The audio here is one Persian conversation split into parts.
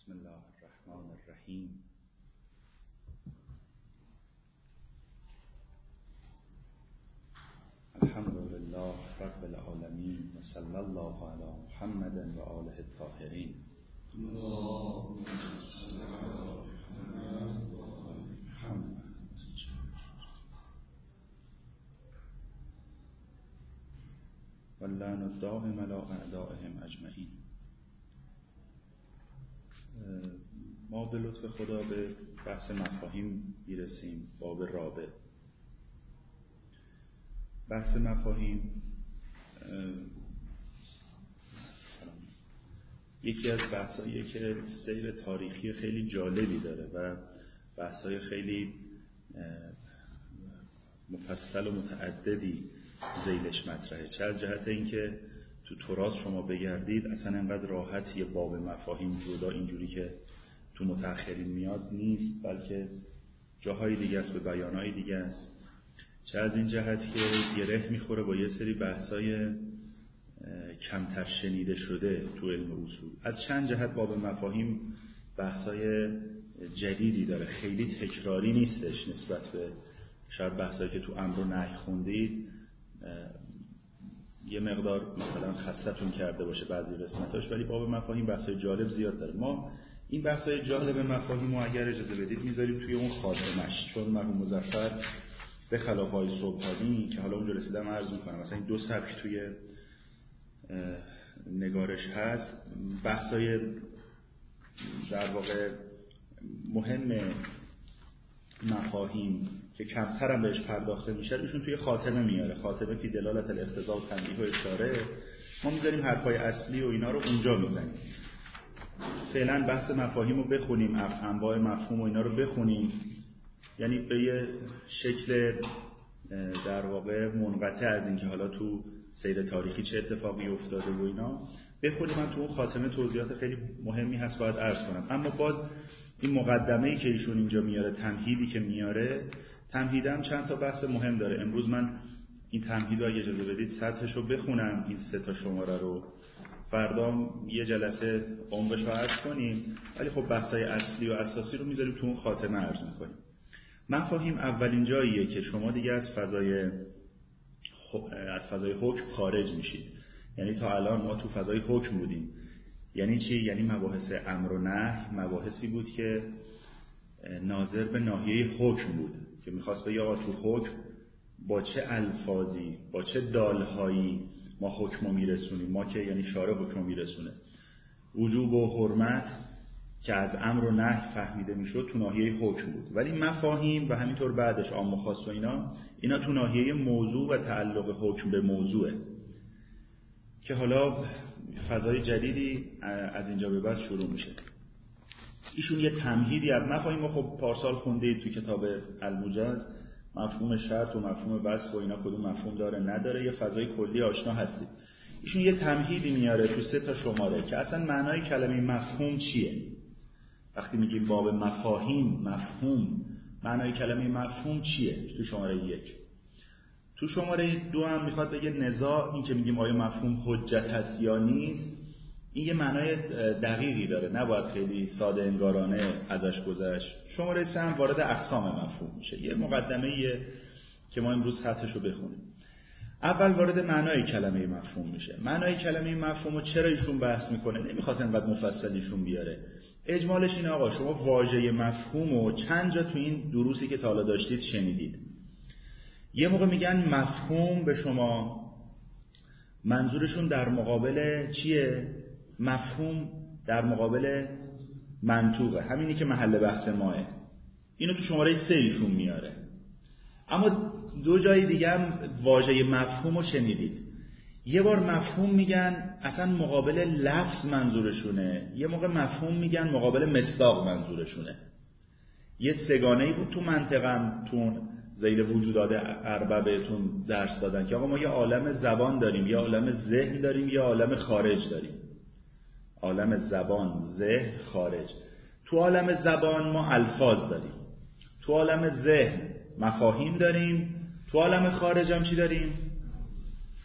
بسم الله الرحمن الرحیم. الحمد لله رب العالمین و صلی الله علی محمد و آله الطاهرین. واللعن الدائم علی اعدائهم اجمعین. ما به لطف خدا به بحث مفاهیم میرسیم. باب رابع. بحث مفاهیم یکی از بحثایی که سیر تاریخی خیلی جالبی داره و بحثای خیلی مفصل و متعددی ذیلش مطرحه. چه از جهت اینکه تو تراث شما بگردید اصلا انقدر راحت یه باب مفاهیم جدا اینجوری که تو متأخرین میاد نیست، بلکه جاهای دیگه است، به بیانهای دیگه است. چه از این جهت که گره میخوره با یه سری بحثای کمتر شنیده شده تو علم اصول. از چند جهت باب مفاهیم بحثای جدیدی داره، خیلی تکراری نیستش نسبت به شاید بحثایی که تو امر و نهی خوندید. یه مقدار مثلا خستتون کرده باشه بعضی قسمتاش، ولی باب مفاهیم بحثای جالب زیاد داره. ما این بحثای جالب مفاهیم رو اگر اجازه بدید میذاریم توی اون خاتمش، چون مرحوم مظفر به خلاف های صبحانی که حالا اونجا رسیدم عرض میکنم، مثلا این دو سبک توی نگارش هست، بحثای در واقع مهم مفاهیم که کمتر هم بهش پرداخته میشه ایشون توی خاتمه میاره. خاتمه فی دلالت الاقتضاء و تنبیه و اشاره. ما میذاریم حرفای اصلی و اینا رو اونجا میزنیم. فعلا بحث مفاهیم رو بخونیم، انواع مفهوم و اینا رو بخونیم، یعنی به یه شکل در واقع منقطع از این که حالا تو سیر تاریخی چه اتفاقی افتاده و اینا بخونیم. من تو اون خاتمه توضیحات خیلی مهمی هست باید عرض کنم. اما باز این مقدمه‌ای که ایشون اینجا میاره، تمهیدی که میاره، تمهیدم چند تا بحث مهم داره. امروز من این تمهید رو اگه اجازه بدید سطحش رو بخونم، این سه تا شماره رو، فردا یه جلسه عمقش رو عرض کنیم، ولی خب بحثای اصلی و اساسی رو میذاریم تو اون خاتمه عرض میکنیم. مفاهیم اولین جاییه که شما دیگه از فضای حکم خارج میشید. یعنی تا الان ما تو فضای حکم بودیم. یعنی چی؟ یعنی مباحث امر و نهی مباحثی بود که ناظر به ناحیه حکم بود، که میخواست بگه آقا تو حکم با چه الفاظی، با چه دالهایی ما حکم رو میرسونیم. ما که یعنی شارع حکم رو میرسونه. وجوب و حرمت که از امر و نهی فهمیده میشد تو ناحیه حکم بود، ولی مفاهیم و همینطور بعدش عام و خاص و اینا تو ناحیه موضوع و تعلق حکم به موضوعه، که حالا فضای جدیدی از اینجا به بعد شروع میشه. ایشون یه تمهیدی از مفاهیم خب پارسال خوندید تو کتاب الموجز، مفهوم شرط و مفهوم وصف و اینا کدوم مفهوم داره نداره، یه فضای کلی آشنا هستید. ایشون یه تمهیدی میاره تو 3 تا شماره که اصلا معنای کلمه مفهوم چیه. وقتی میگیم باب مفاهیم، مفهوم، معنای کلمه مفهوم چیه؟ تو شماره 1. تو شماره 2 هم میخواد بگه نزاع، این که میگیم آیا مفهوم حجت هست یا نیست، این یه معنای دقیقی داره، نباید خیلی ساده انگارانه ازش گذشت. شماره 3 هم وارد اقسام مفهوم میشه، یه مقدمه‌ایه که ما امروز سطحشو بخونیم. اول وارد معنای کلمه مفهوم میشه. معنای کلمه مفهومو چرا ایشون بحث میکنه؟ نمیخواست انقدر مفصل ایشون بیاره. اجمالش این آقا شما واژه مفهومو چند جا تو این دروسی که تا حالا داشتید شنیدید. یه موقع میگن مفهوم به شما، منظورشون در مقابل چیه؟ مفهوم در مقابل منطوقه، همینی که محل بحث ماه. اینو تو شماره 3 ایشون میاره. اما 2 جای دیگه هم واژه مفهومو شنیدید. یه بار مفهوم میگن اصلا مقابل لفظ منظورشونه، یه موقع مفهوم میگن مقابل مصداق منظورشونه. یه سگانه‌ای بود تو منطقم، تو ذیل وجودات اربعه بهتون درس دادن که آقا ما یه عالم زبان داریم، یه عالم ذهن داریم، یه عالم خارج داریم. عالم زبان، ذهن، خارج. تو عالم زبان ما الفاظ داریم، تو عالم ذهن مفاهیم داریم، تو عالم خارج هم چی داریم؟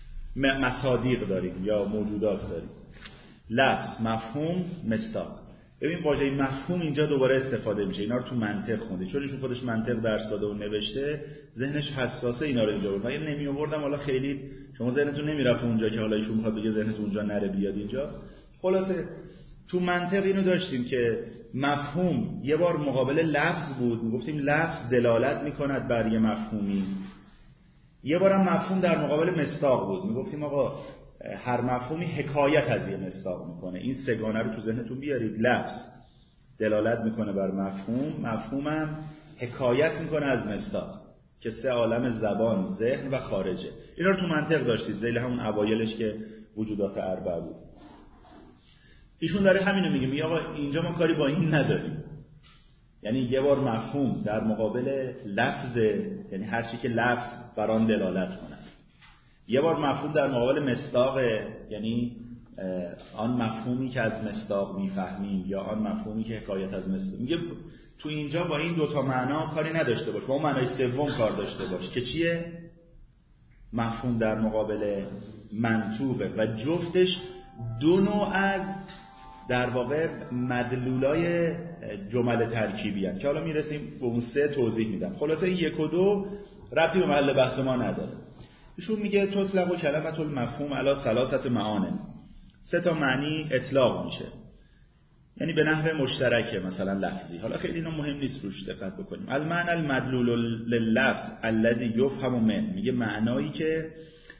مصادیق داریم یا موجودات داریم. لفظ، مفهوم، مصداق. ببین واژه مفهوم اینجا دوباره استفاده میشه. اینا رو تو منطق خونده، چون ایشون خودش منطق درس داده و نوشته، ذهنش حساسه اینا رو اینجا بود. من نمی آوردم حالا خیلی شما ذهنتون نمیرفت اونجا که حالا ایشون میخواد بگه ذهنتون اونجا نره بیاد اینجا. خلاصه تو منطق اینو داشتیم که مفهوم یه بار مقابل لفظ بود، میگفتیم لفظ دلالت میکند بر یه مفهومی. یه بارم مفهوم در مقابل مصداق بود، میگفتیم آقا هر مفهومی حکایت از یه مصداق میکنه. این سگانه رو تو ذهنتون بیارید، لفظ دلالت میکنه بر مفهوم، مفهومم حکایت میکنه از مصداق که سه عالم زبان، ذهن و خارجه. اینا رو تو منطق داشتید ذیل همون اوایلش که وجودات اربع بود. ایشون داره همینو میگه آقا اینجا ما کاری با این نداریم. یعنی یه بار مفهوم در مقابل لفظ، یعنی هر چی که لفظ بر آن دلالت کنه. یه بار مفهوم در مقابل مصداق، یعنی آن مفهومی که از مصداق میفهمیم یا آن مفهومی که حکایت از مصداق. میگه تو اینجا با این دوتا معنا کاری نداشته باش، با اون معنای سوم کار داشته باش که چیه؟ مفهوم در مقابل منطوقه و جفتش دو نوع از در واقع مدلولای جمل ترکیبی هست که حالا میرسیم به اون سه توضیح میدم. خلاصه این 1 و 2 ربطی به محل بحث ما نداره. ایشون میگه تطلق کلمة المفهوم علی 3 معانی، 3 معنی اطلاق میشه، یعنی به نحو مشترکه مثلا لفظی. حالا خیلی اینا مهم نیست روش دقت بکنیم. المعنى المدلول لللفظ الذي یفهم منه، میگه معنایی که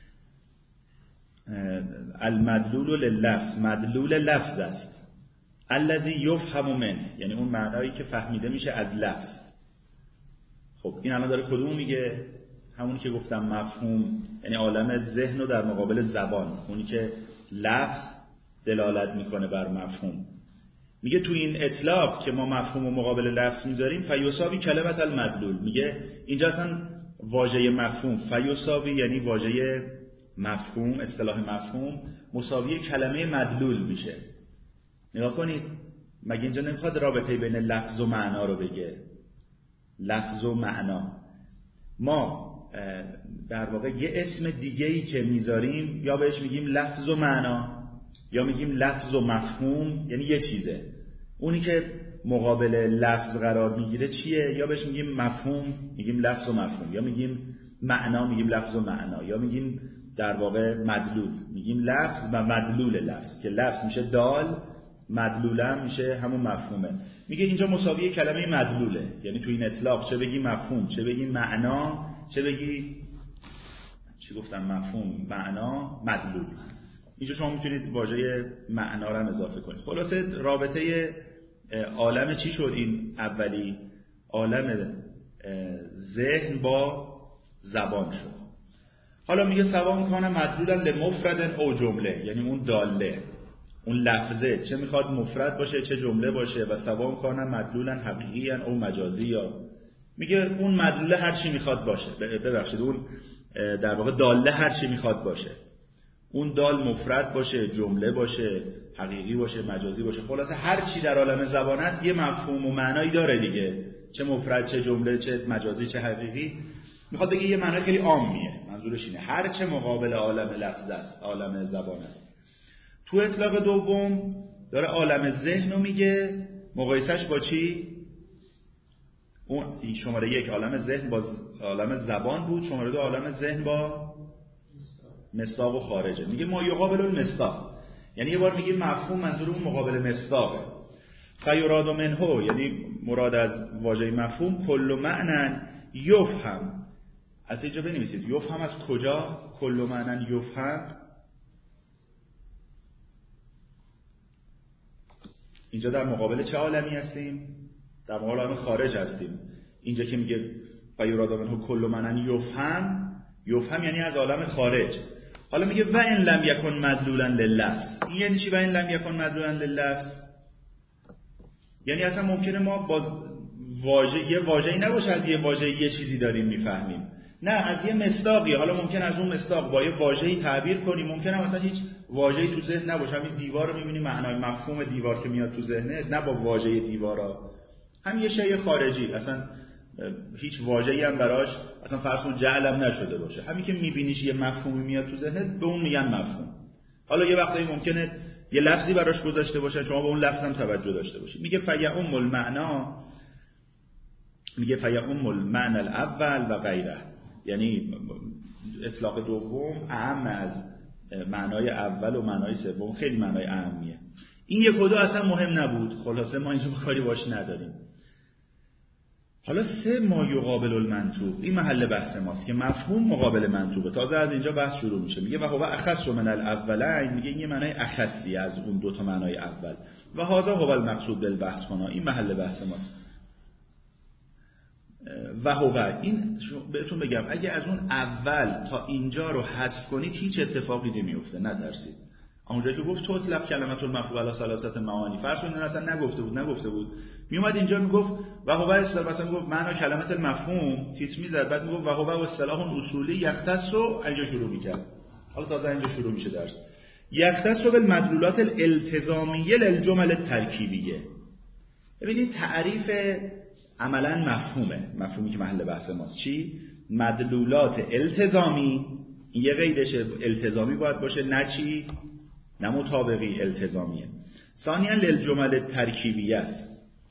المدلول لللفظ، مدلول لفظ است، الذي یفهم منه، یعنی اون معنایی که فهمیده میشه از لفظ. خب این الان داره کدوم میگه؟ همونی که گفتم مفهوم، یعنی عالم ذهن و در مقابل زبان، اونی که لفظ دلالت میکنه بر مفهوم. میگه تو این اطلاق که ما مفهوم و مقابل لفظ میذاریم، فیوساوی کلمت المدلول، میگه اینجا اصلا واژه مفهوم فیوساوی یعنی واژه مفهوم، اصطلاح مفهوم مساوی کلمه مدلول میشه. نگاه کنید، مگه اینجا نمیخواد رابطه بین لفظ و معنا رو بگه؟ لفظ و معنا، ما در واقع یه اسم دیگه‌ای که میذاریم یا بهش میگیم لفظ و معنا یا میگیم لفظ و مفهوم، یعنی یه چیزه. اونی که مقابل لفظ قرار میگیره چیه؟ یا بهش میگیم مفهوم میگیم لفظ و مفهوم، یا میگیم معنا میگیم لفظ و معنا، یا میگیم در واقع مدلول میگیم لفظ و مدلول لفظ، که لفظ میشه دال، مدلول هم میشه همون مفهومه. میگه اینجا مساوی کلمه مدلوله، یعنی تو این اطلاق چه بگی مفهوم، چه بگی معنا، چه بگی چی گفتم، مفهوم، معنا، مدلول. اینجا شما میتونید واژه معنا رو هم اضافه کنید. خلاصه رابطه عالم چی شد؟ این اولی عالم ذهن با زبان شد. حالا میگه سواء کان مدلولا لمفرد او جمله، یعنی اون داله، اون لفظه چه میخواد مفرد باشه چه جمله باشه، و سواء کان مدلولا حقیقیا او مجازی، یا میگه اون مدلوله هر چی میخواد باشه، ببخشید اون در واقع داله هر چی میخواد باشه، اون دال مفرد باشه، جمله باشه، حقیقی باشه، مجازی باشه، خلاصه هر چی در عالم زبان است یه مفهوم و معنایی داره دیگه، چه مفرد چه جمله چه مجازی چه حقیقی. میخواد بگه یه معنی خیلی عامیه، منظورش اینه هر چه مقابل عالم لفظ است، عالم زبان است. تو اطلاق دوم داره عالم ذهن رو میگه، مقایسش با چی؟ اون شماره 1 عالم ذهن با عالم زبان بود، شماره 2 عالم ذهن با مصداق و خارجه. میگه ما یقابل المصداق، یعنی یه بار میگه مفهوم، منظور اون مقابل مصداقه. فیراد منه، یعنی مراد از واژه مفهوم کل معنی یفهم. از اینجا بنویسید یفهم از کجا؟ کل معنی یفهم، اینجا در مقابل چه عالمی هستیم؟ در مقابل عالم خارج هستیم. اینجا که میگه فیراد منه کل معنی یفهم، یفهم یعنی از عالم خارج. حالا میگه و ان لم یکن مدلولا لللفظ. این یعنی چی و ان لم یکن مدلولا لللفظ؟ یعنی اصلا ممکنه ما با یه واژه‌ای نباشه از یه واژه یه چیزی داریم میفهمیم، نه از یه مصداقی. حالا ممکن از اون مصداق با یه واژه‌ای تعبیر کنیم، ممکنه مثلا هیچ واژه‌ای تو ذهن نباشه، همین دیوار رو می‌بینی معنای مفهوم دیوار که میاد تو ذهنت، نه با واژه دیوارا، هم یه شی خارجی، اصلا هیچ واژه‌ای هم براش اصلا فرض کن جعل هم نشده باشه، همین که می‌بینیش یه مفهومی میاد تو ذهنت به اون میگن مفهوم. حالا یه وقتایی ممکنه یه لفظی براش گذاشته باشن، شما به اون لفظ هم توجه داشته باشید. میگه فیعم المعنا، میگه فیعم المعنى الاول و غیره، یعنی اطلاق دوم اعم از معنای اول و معنای سوم، خیلی معنای اهمیه. این یک و دو اصلا مهم نبود، خلاصه ما اینجا کاری باش نداریم. حالا سه ما یقابل المنطوق، این محل بحث ماست که مفهوم مقابل منطوقه. تازه از اینجا بحث شروع میشه. میگه و هو اخص من الاولین، میگه این یه معنای اخصی از اون دو تا معنای اول. و هذا هو المقصود بالبحث هنا، این محل بحث ماست. و هو این بهتون بگم اگه از اون اول تا اینجا رو حذف کنید هیچ اتفاقی نمیفته، نترسید. اونجایی که گفت تطلق کلمت المفعول علی ثلاثه معانی، فرض کنید اصلا نگفته بود میومد اینجا میگفت و هو مثلا میگفت معنا کلمت المفهوم تیتر میزد، بعد میگفت و هو اصطلاح اصولی یختص رو اینجا شروع میکرد. حالا تازه اینجا شروع میشه درس. یختص بالمدلولات الالتزامیه للجمل الترکیبیه. ببینید تعریف عملا مفهومی که محل بحث ماست چی؟ مدلولات التزامی، این یه قیدشه، التزامی باید باشه، نه چی؟ نه مطابقی، التزامیه. ثانیاً للجمل ترکیبیه است.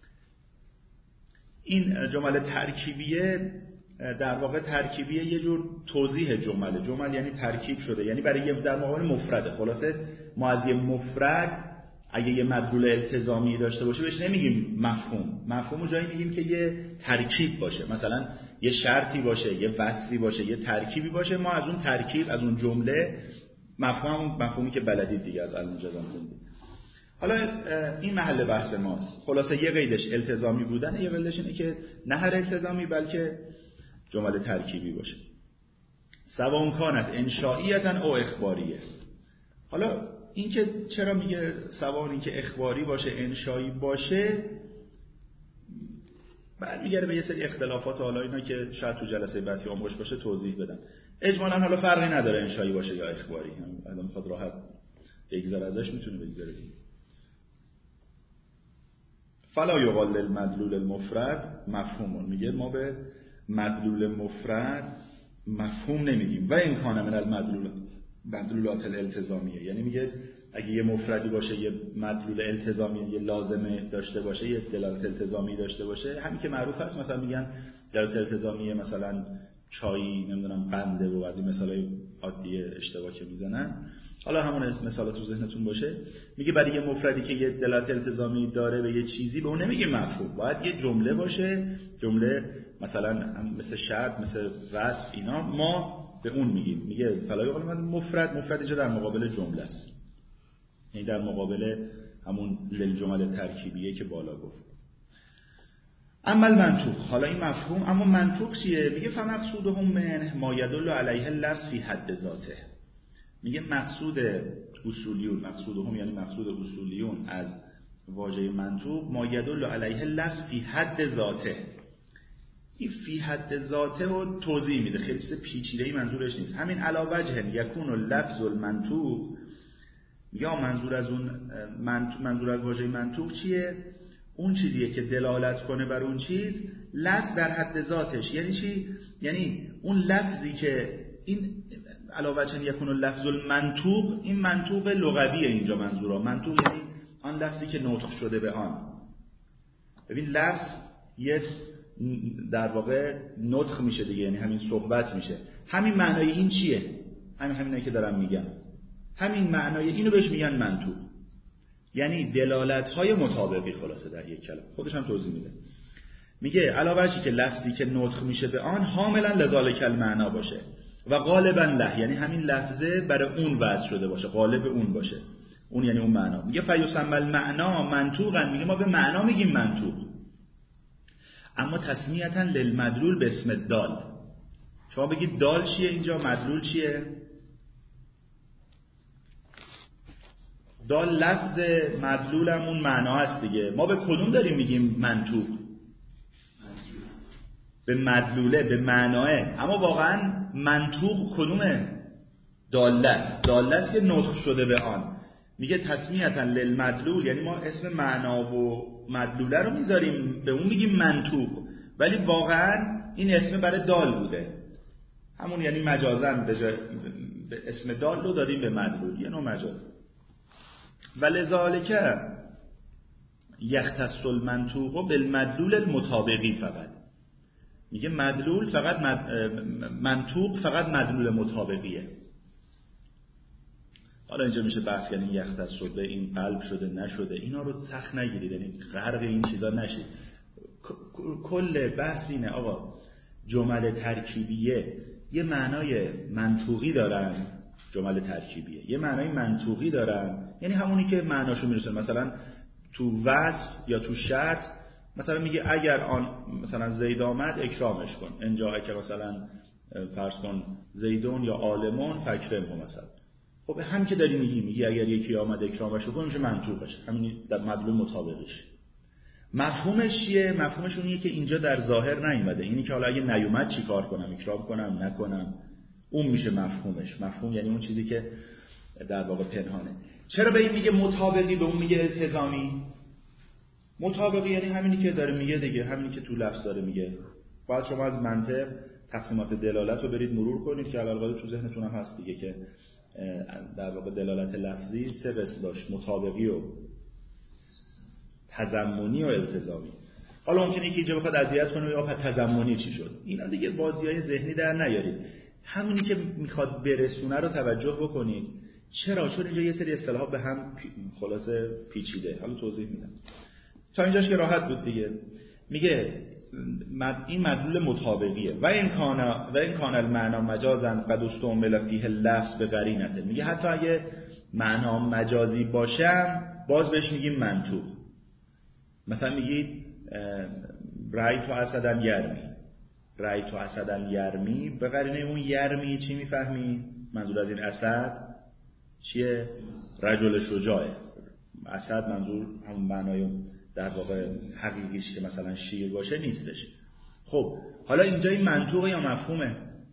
این جمل ترکیبیه در واقع ترکیبیه یه جور توضیح جمل یعنی ترکیب شده، یعنی برای در مقابل مفرده. خلاصه ما از یه مفرد اگه یه مدلول التزامی داشته باشه بهش نمیگیم مفهوم جایی میگیم که یه ترکیب باشه، مثلا یه شرطی باشه، یه وصلی باشه، یه ترکیبی باشه. ما از اون ترکیب، از اون جمله مفهومی که بلدید دیگه از علم جزم خوندید. حالا این محل بحث ماست. خلاصه یه قیدش التزامی بودن، یه قیدش اینه که نه هر التزامی بلکه جمله ترکیبی باشه. سواء کانت انشائیه او اخباریه. حالا این که چرا میگه سواء، این که اخباری باشه انشایی باشه، بعد میگه به یه سری اختلافات، حالا اینا که شاید تو جلسه بعدی آموزش باشه توضیح بدم. اجمالاً حالا فرقی نداره انشایی باشه یا اخباری، الان میخواد راحت بگذره ازش، میتونه بگذره دیگه. فلا یقال للمدلول المفرد مفهوم، میگه ما به مدلول مفرد مفهوم نمیگیم. و این کانه من المدلولات الالتزامیه، یعنی میگه اگه یه مفردی باشه، یه مدلول التزامی، یه لازمه داشته باشه، یه دلالت التزامی داشته باشه، همین که معروف هست، مثلا میگن دلالت التزامی مثلا چای، نمیدونم قنده و از این مثالای عادی اشتباه که میزنن. حالا همون مثالا تو ذهنتون باشه. میگه برای یه مفردی که یه دلالت التزامی داره به یه چیزی، به اون نمیگه مفهوم، باید یه جمله باشه، جمله مثلا مثل شرط، مثل وصف، اینا ما به اون میگیم. میگه فلا یقال من مفرد اینجا در مقابل جمله است، یعنی در مقابل همون للجمل ترکیبیه که بالا گفت. اما المنطوق، حالا این مفهوم، اما منطوق چیه؟ میگه فمقصودهم من ما يدل علیه اللفظ فی حد ذاته. میگه مقصود اصولیون، مقصودهم یعنی مقصود اصولیون از واژه منطوق، ما يدل علیه اللفظ فی حد ذاته. این فی حد ذاته رو توضیح میده، خیلی پیچیده‌ای منظورش نیست. همین علاوه وجه یکون اللفظ المنطوق، یا منظور از واژه منطوق چیه؟ اون چیزیه که دلالت کنه بر اون چیز، لفظ در حد ذاتش. یعنی چی؟ یعنی اون لفظی که این علاوه وجه یکون اللفظ المنطوق، این منطوق لغویه اینجا منظورا. منطوق یعنی آن لفظی که نطق شده به آن. ببین لفظ یه در واقع نطق میشه دیگه، یعنی همین صحبت میشه. همین معنای این چیه؟ همینه که دارم میگم. همین معنای اینو بهش میگن منطوق، یعنی دلالت‌های مطابقی. خلاصه در یک کلمه خودش هم توضیح میده. میگه علاوه که لفظی که نطق میشه به آن حاملا لذالک المعنا باشه و غالبا له، یعنی همین لفظه برای اون وضع شده باشه، غالب اون باشه، اون یعنی اون معنا. میگه فیسمى المعنا منطوقا، میگه ما به معنا میگیم منطوق، اما تسمیتا للمدلول به اسم دال. شما بگید دال چیه اینجا، مدلول چیه؟ دال لفظ، مدلولمون معنا هست دیگه. ما به کدوم داریم میگیم منطوق؟ به مدلوله، به معناه. اما واقعا منطوق کدومه؟ دالت که نطق شده به آن. میگه تسمیتا للمدلول، یعنی ما اسم معنا و مدلوله رو میذاریم به اون میگیم منطوق، ولی واقعا این اسم برای دال بوده، همون یعنی مجازاً به اسم دال رو دادیم به مدلول، یه نوع مجاز. ولذالک یختص المنطوق بالمدلول المطابقی فقط. میگه مدلول فقط منطوق فقط مدلول مطابقیه. حالا اینجا میشه بحث کنیم یختص شده، این قلب شده نشده، اینا رو سخت نگیرید، یعنی غرق این چیزا نشید. کل بحث اینه آقا جمل ترکیبیه یه معنای منطوقی دارن، جمل ترکیبیه یه معنای منطوقی دارن، یعنی همونی که معناشو میرسن. مثلا تو وصف یا تو شرط مثلا میگه اگر آن مثلا زید آمد اکرامش کن، اینجا که مثلا فرض کن زیدون یا عالمون فکرمه مثلا. خب هم که داری میگی اگر یکی آمد اکرامش کن میشه منطوقش، همین در مدلول مطابقش. مفهومش چیه؟ مفهومش اونیه که اینجا در ظاهر نیومده، اینی که حالا اگه نیومد چی کار کنم، اکرام کنم نکنم، اون میشه مفهومش. مفهوم یعنی اون چیزی که در واقع پنهانه. چرا به این میگه مطابقی، به اون میگه التزامی؟ مطابقی یعنی همینی که داره میگه دیگه، همینی که تو لفظ داره میگه. باید شما از منطق تقسیمات دلالت رو برید مرور کنید که علاوه تو ذهنتون هم هست دیگه، که در واقع دلالت لفظی 3 قسم داشت: مطابقی و تضمنی و التزامی. حالا ممکنه یکی اینجا بخواد اذیت کنه یا تضمنی چی شد؟ اینا دیگه بازیای ذهنی در نیارید، همونی که میخواد برسونه رو توجه بکنید. چرا؟ چون اینجا یه سری اصطلاحات به هم خلاصه پیچیده. حالا توضیح میدم. تا اینجاش که راحت بود دیگه. میگه این مدلول مطابقیه. و این کان المعنا مجازا قد استعمل فیه اللفظ به قرینته. میگه حتی اگه معنا مجازی باشم باز بهش میگیم منطوق. مثلا میگید رأیت اسدا یرمی، رأیت اسدا یرمی، به قرینه اون یرمی چی میفهمی؟ منظور از این اسد چیه؟ رجل شجاعه. اسد منظور همون معنای در واقع حقیقیش که مثلا شیر باشه نیستش. خب حالا اینجا این منطوقه یا مفهومه؟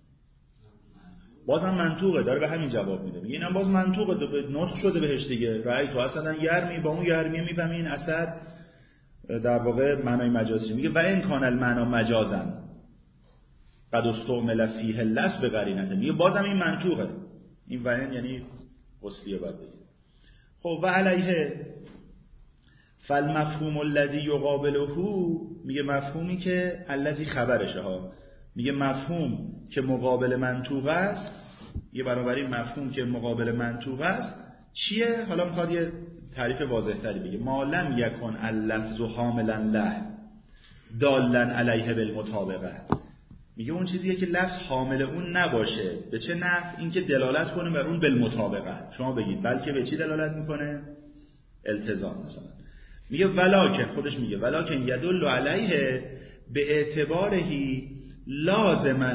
بازم منطوقه، داره به همین جواب میده. میگه اینم باز منطوقه، نطق شده بهش دیگه. رأی تو اسدن یرمی، با اون یرمی میفهمی این اسد در واقع معنای مجازی. میگه و این کان المعنا مجازن قد استعمل فیه اللفظ به قرینته. میگه بازم این منطوقه، این و این یعنی اصلیه باید بگیم. خب و علیه فالمفهوم الذی یقابله، میگه مفهومی که الذی خبرشه ها، میگه مفهوم که مقابل منطوق است، یه بنابراین مفهوم که مقابل منطوق است چیه؟ حالا میخواد یه تعریف واضح تری بگه. ما لم یکن اللفظ حاملا له دالا علیه بالمطابقه. میگه اون چیزیه که لفظ حامل اون نباشه. به چه نحو؟ این که دلالت کنه بر اون بالمطابقه. شما بگید بلکه به چی دلالت میکنه؟ التزام مثلا. میگه ولکن، خودش میگه ولکن یدل علیه به اعتبارهی لازما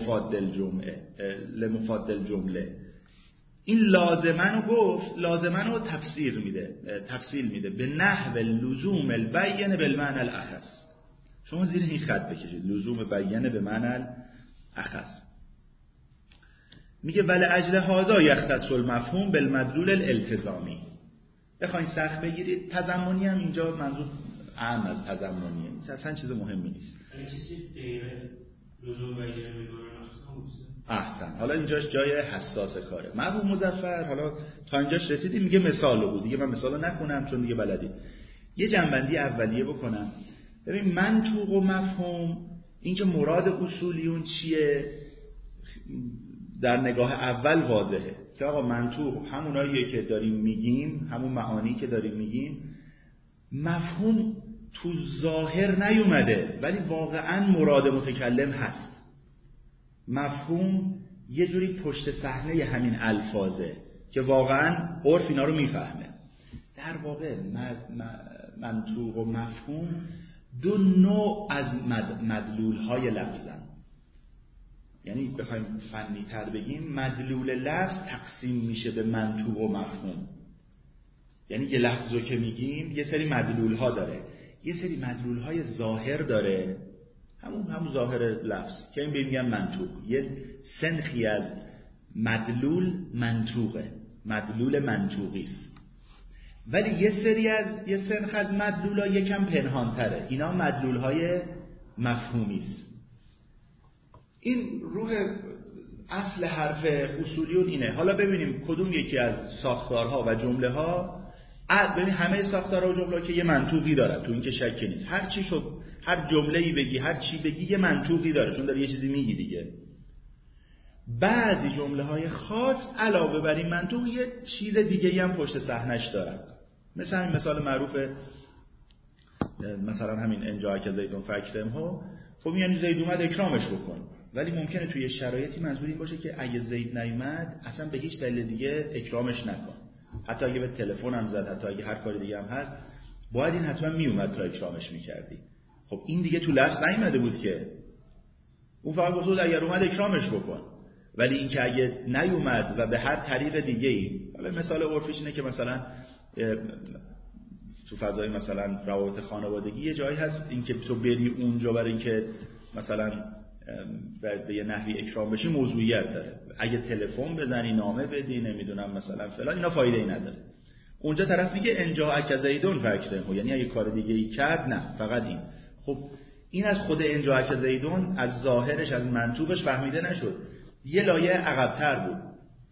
لمفاد الجمله. این لازمن رو گفت، لازمن رو تفصیل میده به نحو لزوم البین بالمعنى الاخص. شما زیر این خط بکشید، لزوم بیان به معنی الاخص. میگه ولأجل هذا یختص المفهوم بالمدلول الالتزامی. بخواین سخت بگیرید، تضمنی هم اینجا منظور اعم از تضمنیه، اصلا چیز مهمی نیست. کسی غیر لزوم بیان به معنی احسن. حالا اینجاش جای حساس کاره. مرحوم مظفر حالا تا اینجاش رسیدیم، میگه مثال بود دیگه. من مثالو نکنم چون دیگه بلدی. یه جنبندی اولیه بکنم. ببین منطوق و مفهوم، اینکه مراد اصولیون چیه در نگاه اول واضحه که آقا منطوق هموناییه که داریم میگیم، همون معانی که داریم میگیم. مفهوم تو ظاهر نیومده ولی واقعا مراد متکلم هست. مفهوم یه جوری پشت صحنه همین الفاظه که واقعا عرف اینا رو میفهمه. در واقع منطوق و مفهوم دو نوع از مدلول های لفظن. یعنی بخوایم فنی تر بگیم، مدلول لفظ تقسیم میشه به منطوق و مفهوم. یعنی یه لفظ رو که میگیم یه سری مدلول ها داره، یه سری مدلول های ظاهر داره، همون ظاهر لفظ که این میگن منطوق. یه سنخی از مدلول منطوقه، مدلول منطوقی است. ولی یه سنخ از مدلول‌ها یکم پنهان‌تره، اینا مدلول‌های مفهومی است. این روح اصل حرف اصولیون اینه. حالا ببینیم کدوم یکی از ساختارها و جمله‌ها ببین همه ساختارها و جمله که یه منطوقی داره، تو این که شکی نیست. هر چی شد، هر جمله‌ای بگی، هر چی بگی یه منطوقی داره، چون داره یه چیزی میگی دیگه. بعضی جمله‌های خاص علاوه بر این منطوق یه چیز دیگه‌ای هم پشت صحنه‌اش دارن. مثل همین مثال معروف، مثلا همین انجا که زیدون فاکرمه، خب یعنی زید اومد اکرامش بکن، ولی ممکنه توی شرایطی منظور این باشه که اگه زید نیومد اصلا به هیچ دلیل دیگه اکرامش نکن. حتی اگه به تلفن هم زد، حتی اگه هر کاری دیگه هم هست، باید این حتما میومد تا اکرامش میکردی. خب این دیگه تو لفظ نیومده بود که، اون فقط گفت اگر اومد اکرامش بکن. ولی این که اگه نیومد و به هر طریق دیگه‌ای، حالا مثال عرفیش اینه که مثلا تو فضای مثلا روابط خانوادگی یه جایی هست اینکه تو بری اونجا برای اینکه مثلا به یه نحوی اکرام بشی موضوعیت داره. اگه تلفن بزنی، نامه بدی، نمیدونم مثلا فلان، اینا فایده ای نداره. اونجا طرف میگه انجا زیدون فاکرمه، یعنی اگه کار دیگه ای کرد، نه فقط این. خب این از خود انجا زیدون، از ظاهرش، از منطوقش فهمیده نشد، یه لایه عقب‌تر بود.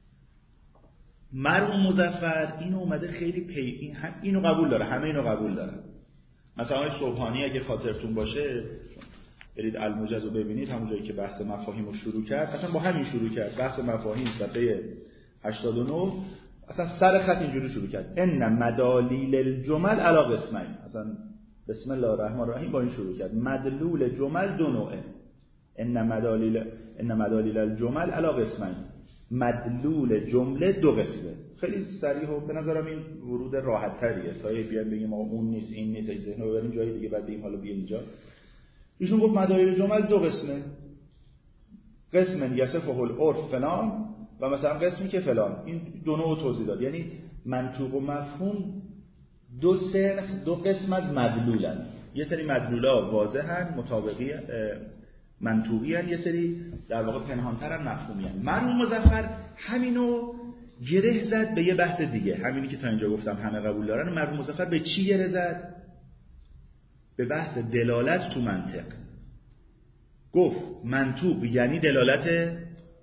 مرحوم مظفر اینو اومده خیلی اینو قبول داره، همه اینو قبول داره. مثلا آقای صبحانی اگه خاطرتون باشه، برید الموجز رو ببینید، همون جایی که بحث مفاهیم رو شروع کرد، اصلا با همین شروع کرد. بحث مفاهیم صفحه 89 اصلا سر خط اینجوری شروع کرد: ان مدالیل الجمل علی قسمین. اصلا بسم الله الرحمن الرحیم با این شروع کرد. مدلول جمل دو نوعه. ان مدالیل الجمل علی قسمین. مدلول جمله دو قسمه. خیلی صریح و به نظرم این ورود راحت تریه تا بیان بگیم اون نیست این نیست، از ذهن رو ببریم جای دیگه، بعد بگیم حالا بیا اینجا. ایشون گفت مدالیل جمل دو قسمه. قسم یصفه العرف فلان و مثلا قسمی که فلان. این دو نوع توضیح داد. یعنی منطوق و مفهوم دو قسم از مدلولن. یه سری مدلولا واضحن، مطابقی منطوقی هن، یه سری در واقع پنهانتر هن، مفهومی هن. مرحوم مظفر همینو گره زد به یه بحث دیگه. همینی که تا اینجا گفتم همه قبول دارن. مرحوم مظفر به چی گره زد؟ به بحث دلالت تو منطق. گفت منطوق یعنی دلالت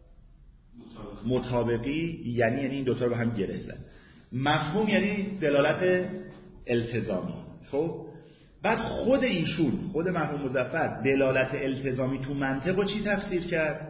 مطابقی، یعنی این دوتا رو به هم گره زد. مفهوم یعنی دلالت التزامی. خب بعد خود ایشون، خود مرحوم مظفر، دلالت التزامی تو منطق رو چی تفسیر کرد؟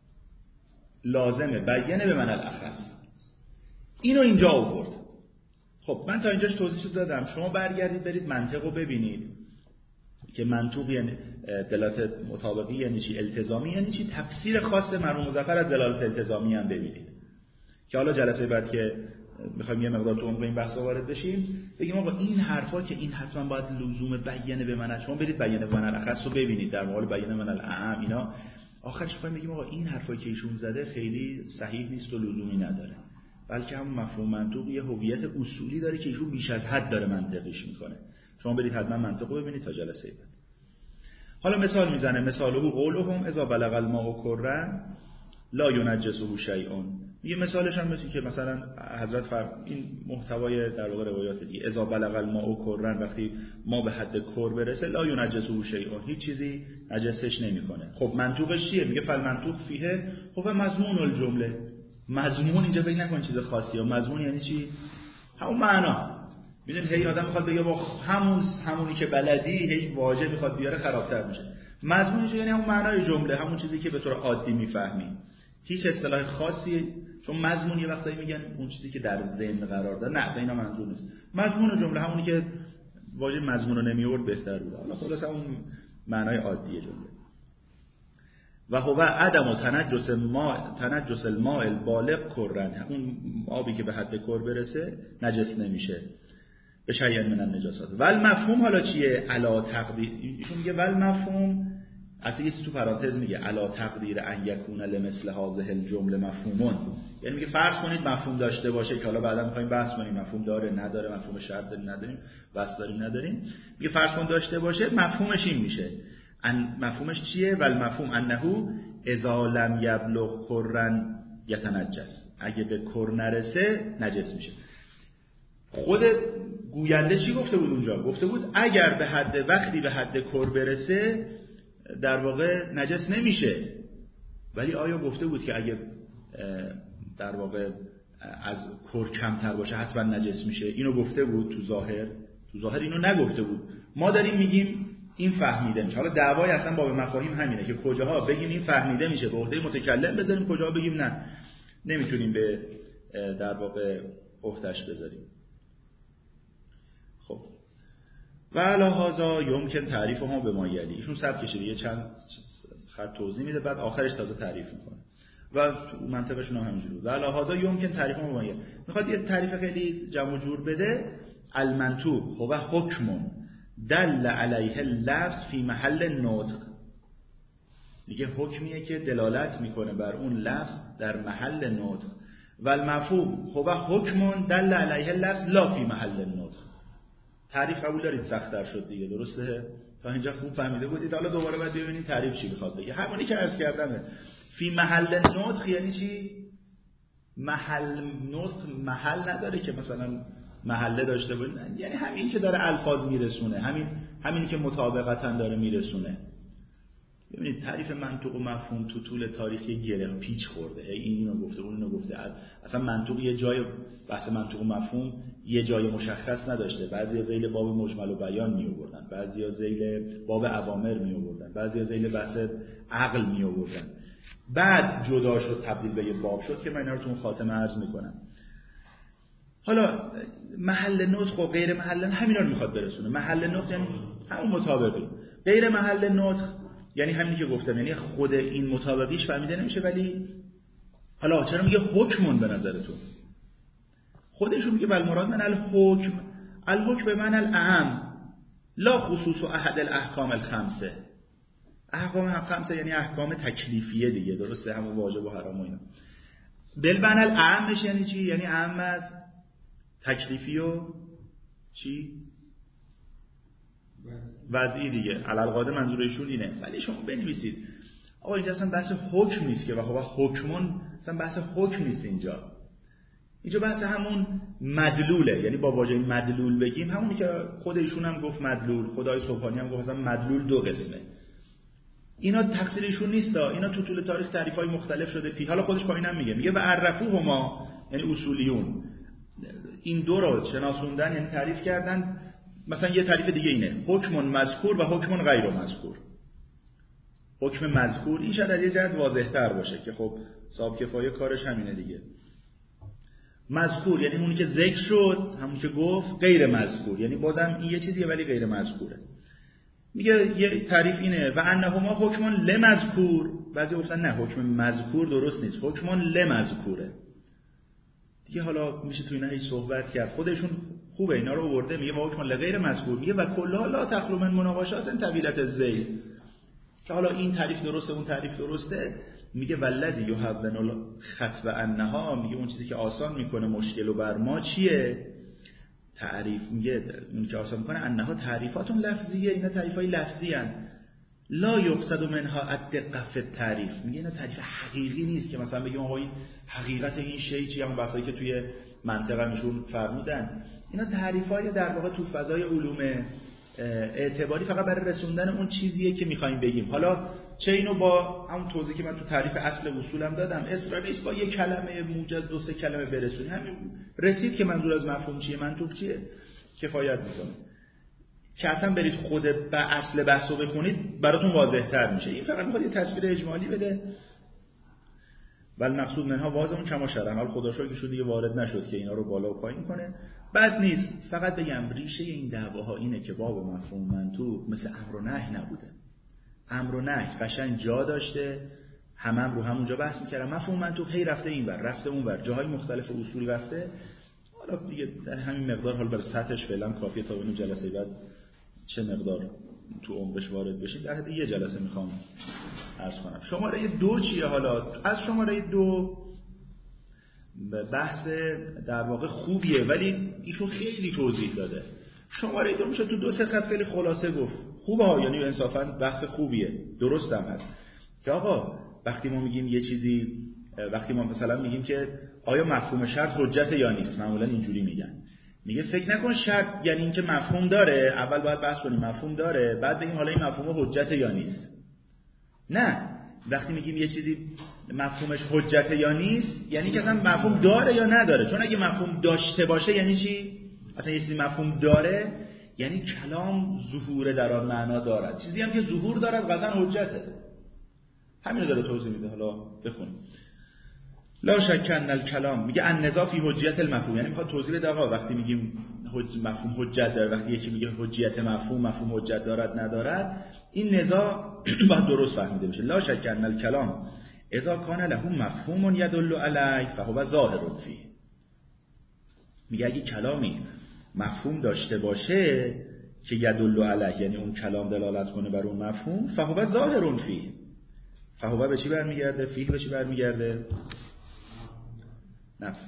لازمه بیانه به من الاخص. اینو اینجا آورد. خب من تا اینجاش توضیح دادم. شما برگردید برید منطق رو ببینید که منطوق یعنی دلالت مطابقی یعنی چی، التزامی یعنی چی. تفسیر خاص مرحوم مظفر از دلالت التزامی هم ببینید که حالا جلسه بعد که میخوایم یه مقدار تو عمق این بحثا وارد بشیم بگیم آقا این حرفا که این حتما باید لزوم بیانه به من، شما برید بیانه به من الاخص رو ببینید در مقابل بیانه من الاعم، اینا آخرش میخوایم بگیم آقا این حرفایی که ایشون زده خیلی صحیح نیست و لزومی نداره، بلکه هم مفهوم منطق یه هویت اصولی داره که ایشون بیش از حد داره منطقیش میکنه. شما برید حتما منطق رو ببینید تا جلسه بعد. حالا مثال میزنه. مثاله قولهم اذا بلغ الماء کرا لا ينجسه شیء. یه مثالش هم مثل که مثلا حضرت این محتوای در واقع روایات دیگه، اذا بلغ الماء کرا، وقتی ما به حد کر برسه، لا ينجسه شیء، هیچ چیزی نجسش نمیکنه. خب منطوقش چیه؟ میگه فالمنطوق فیه هو مضمون الجمله. مضمون اینجا فکر نکن چیز خاصیه. مضمون یعنی چی؟ همون معنا. میدونید هی آدم میخواد بگه با همونی که بلدی هی واژه میخواد بیاره خرابتر میشه. مضمون یعنی همون معنای جمله، همون چیزی که به طور عادی میفهمی. هیچ اصطلاح خاصی، چون مضمون یه وقتایی میگن اون چیزی که در ذهن قرار داره، نه اصلا اینا منظور نیست. مضمون جمله همونی که واژه مضمون رو نمیورد بهتر بود. حالا خلاص اون معنای عادی جمله. و هو عدم تنجس الماء البالغ کرن، اون آبی که به حد کر برسه نجس نمیشه به شیء من النجاسات. ول مفهوم حالا چیه؟ علا تقدیر. ایشون میگه ول مفهوم، البته یه تو پرانتز میگه علا تقدیر ان یکون لمثل هذه الجمله مفهومون، یعنی میگه فرض کنید مفهوم داشته باشه که حالا بعدا میخوایم بحث کنیم مفهوم داره نداره، مفهوم شرط داریم نداریم، بس داریم نداریم. میگه فرض کن داشته باشه، مفهومش این میشه. مفهومش چیه؟ ول مفهوم انه اذا لم یبلغ کرن یتنجس، اگه به کر نرسه نجس میشه. خود گوینده چی گفته بود اونجا؟ گفته بود اگر به حد، وقتی به حد کر برسه در واقع نجس نمیشه. ولی آیا گفته بود که اگه در واقع از کر کمتر باشه حتما نجس میشه. اینو گفته بود تو ظاهر اینو نگفته بود. ما داریم میگیم این فهمیده میشه. حالا دعوای اصلا باب مفاهیم همینه که کجاها بگیم این فهمیده میشه به عهده متکلم بذاریم، کجاها بگیم نه نمیتونیم به در واقع عهده‌اش بذاریم. خب و علی هذا یمکن تعریف هم به ما یلی. ایشون سبک کشیده یه چند خط توضیح میده بعد آخرش تازه تعریف میکنه و منطقشون هم همینجوری بود. و علی هذا یمکن تعریف هم به ما یلی. میخواد یه تعریف خیلی جمع و جور بده. المنطوق هو حکم دل علیه اللفظ فی محل نطق. میگه حکمیه که دلالت میکنه بر اون لفظ در محل نطق. و المفهوم هو حکم دل علیه اللفظ لا فی محل نطق. تعریف قبول دارید سخت‌تر شد دیگه، درسته؟ تا اینجا خوب فهمیده بودید. حالا دوباره باید ببینید تعریف چی میخواد بگه. همونی که عرض کردمه. فی محل نطق یعنی چی؟ محل نداره که مثلا محله داشته باشه، یعنی همین که داره الفاظ میرسونه، همینی که مطابقتا داره میرسونه. ببینید تعریف منطوق و مفهوم تو طول تاریخ گره پیچ خورده. اینو گفته اونو گفته. اصلا منطوق یه جای بحث منطوق و مفهوم یه جای مشخص نداشته. بعضیا ذیل باب مجمل و بیان می آوردن، بعضیا ذیل باب اوامر می آوردن، بعضیا ذیل بحث عقل می آوردن. بعد جدا شد تبدیل به یه باب شد که من اینا رو تو خاتمه عرض میکنم. حالا محل نطق و غیر محل همینا رو میخواد برسونه. محل نطق یعنی همون مطابقی. غیر محل نطق یعنی همینی که گفتم، یعنی خود این مطابقیش فهمیده نمیشه. ولی حالا چرا میگه حکمون به نظرتون؟ خودشون میگه بل مراد من الحکم به من الاعم لا خصوص احد الاحکام الخمسه. احکام خمسه یعنی احکام تکلیفیه دیگه، درسته؟ همون واجب و حرام و اینا. بل من الاعمش یعنی چی؟ یعنی اعم از تکلیفی و چی؟ وضعی دیگه. علالقاعده منظور ایشون اینه. ولی شما بنویسید آقا اینجا اصلا بحث حکم نیست که و حکمون، اصلا بحث حکم نیست اینجا بحث همون مدلوله. یعنی با واژه مدلول بگیم همونی که خود ایشون هم گفت مدلول، خدای سبحانی هم گفت اصلا مدلول دو قسمه. اینا تقصیر ایشون نیست، اینا تو طول تاریخ تعریفای مختلف شده. حالا خودش پایینم میگه و عرفوهما، یعنی اصولیون این دو رو شناسوندن، یعنی تعریف کردن. مثلا یه تعریف دیگه اینه حکم مذکور و حکم غیر مذکور. حکم مذکور این شاید از یه جهت واضح‌تر باشه که خب صاحب کفایه کارش همینه دیگه. مذکور یعنی اونی که ذکر شد، همون که گفت. غیر مذکور یعنی بازم این یه چیزیه ولی غیر مذکوره. میگه یه تعریف اینه و انهما حکم لمذکور. بعضی گفتن نه حکم مذکور درست نیست، حکم لمذکوره دیگه. حالا میشه تو اینا هیچ صحبت کرد. خودشون خوبه اینا رو آورده. میگه و حکم لغیر مذکور. میگه و کلها لا تخلو من مناقشات طویلة الذیل. که حالا این تعریف درسته اون تعریف درسته. میگه والذی یهون الخط و انها، میگه اون چیزی که آسان میکنه مشکل و بر ما چیه؟ تعریف. میگه اون که آسان میکنه انها تعریفات لفظیه، اینا تعریفای لفظی ان. لا یقصد منها الدقه فی التعریف. میگه اینا تعریف حقیقی نیست که مثلا بگیم آقا این حقیقت این شی چیه، همون بحثایی که توی منطقه میشون فرمودن. اینا تعریفای در واقع تو فضای علوم اعتباری فقط برای رسوندن اون چیزیه که میخوایم بگیم. حالا چه اینو با همون توضیحی که من تو تعریف اصل اصولم دادم، اصرار نیست با یک کلمه موجز دو سه کلمه برسونی. همین رسید که منظور از مفهوم چیه، منطوق چیه، کفایت میکنه. که اصلا برید خود اصل بحثو بخونید براتون واضح تر میشه. این فقط میخواد یه تصویر اجمالی بده. ولی مقصود منها واضحون کما شرعن. حال خدا شکر شد دیگه وارد نشد که اینا رو بالا و پایین کنه. بد نیست. فقط بگم ریشه این دعواها اینه که باب مفهوم منطوق مثل امر و نهی نبوده. امر و نهی قشنگ جا داشته، هم رو همونجا بحث می‌کردن. مفهوم منطوق هی رفته اینور رفته اونور، جاهای مختلف اصول رفته. حالا دیگه در همین مقدار حال برای سطحش فعلا کافیه تا ببینیم جلسه بعد چه مقدار تو عمقش وارد بشیم. در حد یه جلسه میخوام عرض کنم. شماره 2 چیه؟ حالا از شماره 2 بحث در واقع خوبیه ولی ایشون خیلی توضیح داده. شماره 2 میشه تو 2 خط خیلی خلاصه گفت. خوبه ها، یعنی انصافا بحث خوبیه، درست هم هست که آقا وقتی ما میگیم یه چیزی، وقتی ما مثلا میگیم که آیا مفهوم شرط حجت یا نیست، معمولا اینجوری میگن. میگه فکر نکن شرط یعنی اینکه مفهوم داره، اول باید بحث کنیم مفهوم داره، بعد بگیم حالا این مفهوم حجت یا نیست. نه، وقتی میگیم یه چیزی مفهومش حجت یا نیست، یعنی که اصلا مفهوم داره یا نداره. چون اگه مفهوم داشته باشه یعنی چی؟ اصلا یه چیزی مفهوم داره یعنی کلام ظهور در آن معنا دارد. چیزی هم که ظهور دارد قطعا حجته. همین رو داره توضیح میده. حالا بخونیم. لا شک ان الکلام، میگه النزاع فی حجیت المفهوم، یعنی میخواد توضیح بده آقا وقتی میگیم مفهوم حجت داره، وقتی یکی میگه حجیت مفهوم حجت دارد ندارد، این نزاع باید درست فهمیده بشه. لا شک ان الکلام اذا کان له مفهوم یدل علیه فهو ظاهر فیه. میگه اگه کلامی مفهوم داشته باشه که یدل علیه، یعنی اون کلام دلالت کنه بر اون مفهوم، فهو ظاهر فیه. فهو به چی برمیگرده؟ فیه به چی برمیگرده؟ نه،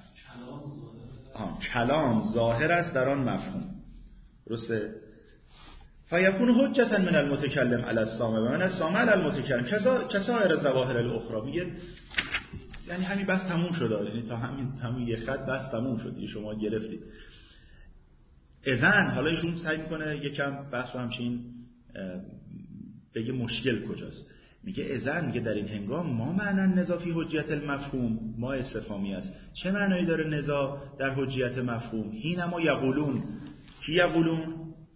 کلام ظاهر است در آن مفهوم. درسته؟ فیکون حجتا من المتکلم علی السامع و من السامع علی المتکلم کسائر الظواهر الاخرى. میگه یعنی همین بس تموم شد، یعنی تا همین یه خط بس تموم شد، یعنی شما گرفتید. اذن حالا ایشون سعی میکنه یکم بحث و همچین بگه مشکل کجاست. میگه اذن، میگه در این هنگام ما معنی نزاع فی حجیت المفهوم، ما استفهامی است. چه معنایی داره نزاع در حجیت مفهوم؟ هینما یقولون، کی یقولون؟